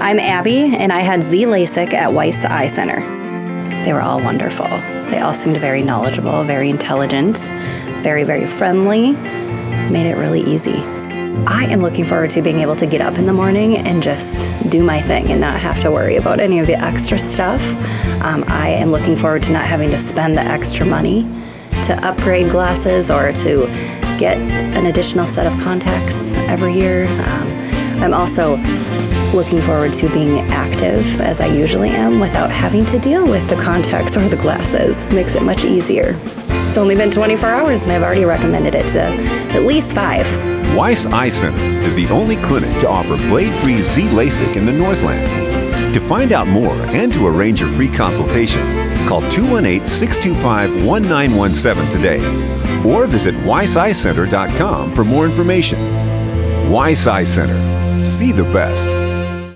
I'm Abby, and I had Z LASIK at Weiss Eye Center. They were all wonderful. They all seemed very knowledgeable, very intelligent, very, very friendly. Made it really easy. I am looking forward to being able to get up in the morning and just do my thing and not have to worry about any of the extra stuff. I am looking forward to not having to spend the extra money to upgrade glasses or to get an additional set of contacts every year. I'm also looking forward to being active as I usually am without having to deal with the contacts or the glasses. It makes it much easier. It's only been 24 hours and I've already recommended it to at least 5. Weiss Eye Center is the only clinic to offer blade-free Z LASIK in the Northland. To find out more and to arrange your free consultation, call 218-625-1917 today or visit weisseyecenter.com for more information. Weiss Eye Center. See the best.